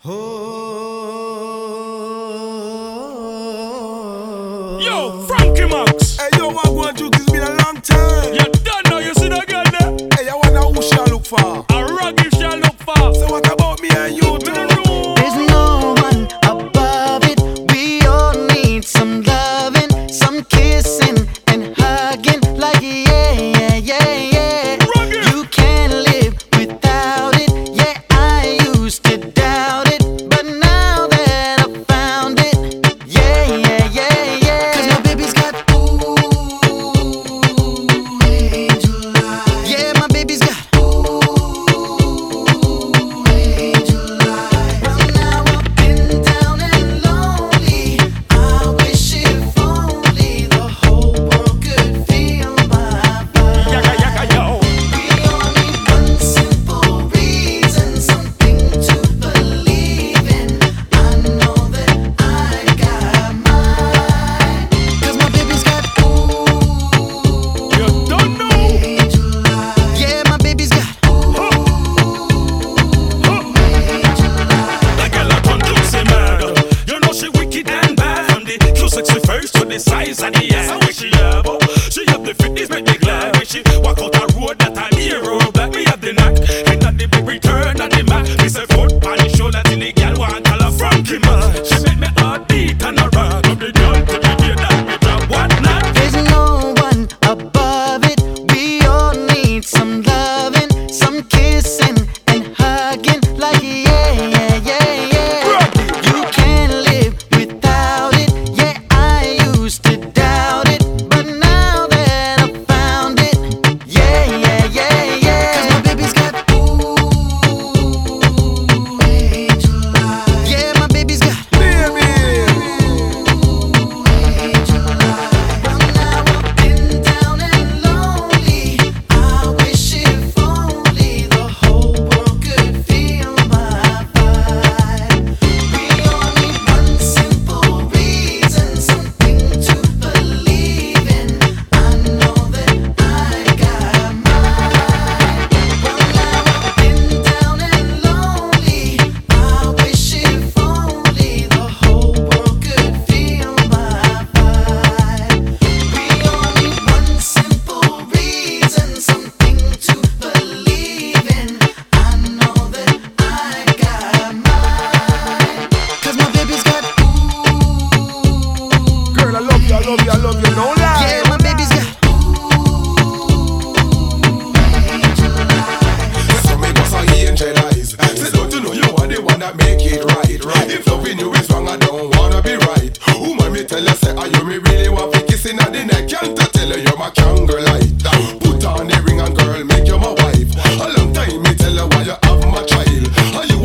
Oh. Yo, Frankie Max. Hey, yo, what going to? It's been a long time. You don't know you see that girl there? Hey, I wonder who shall look for. A ruggy shall look for. So what about me and you too? There's no one above it. We all need some loving, some kissing and hugging. Like yeah, yeah, yeah, yeah. Rugged. You can't live without it. Yeah, I used to doubt it, but now that I found it, yeah, yeah, yeah, yeah. 'Cause my baby's got ooh, angel eyes. Yeah, my baby's got angel eyes. Well, now I've been down and lonely. I wish if only the whole world could feel my vibe. Yaga, yaga, yo. We all need one simple reason, something to believe in. I know that I got mine. 'Cause my baby's got You don't know. angel eyes. Yeah, my baby's got The girl a turn juicy murder. You know she wicked and bad. From the cute sexy face to the size of the ass. What she have? Oh, she have the fitness make me glad. When she walk out the road, that time hero black. Me have the knack. Hit at the big return at the Mac. Me say foot on the shoulder till the girl want call her Frankie man. She make me heart beat and a rock. Up the girl to the day that me drop what not. There's no one above it. We all need some loving, some kissing and hugging. Like yeah, yeah, yeah, yeah. You can't live without it. Yeah, I used to doubt it, but now that I found it, yeah, yeah, yeah, yeah. 'Cause my baby's got angel eyes. Yeah, my baby's got Baby. angel eyes. Well, now I've been down and lonely. I wish if only the whole world could feel my vibe. We all need one simple reason, something to believe in. I know that I got mine. Well, now I've been down and lonely. I wish if only the whole world could feel my vibe. We all need one simple reason, something to believe in. I know that I got mine. 'Cause my baby's got Girl, I love you, I love you, I love you. No lie. yeah, my baby's got angel eyes. So me got some angel eyes. Say don't you know you are the one that make it right. If loving you is wrong, I don't wanna be right. Woman, me tell you say, are you me really want to kissing at the neck? Can't I tell you you're my candlelight? Put on the ring and girl, make you my wife. A long time me tell you why you have my child. Are you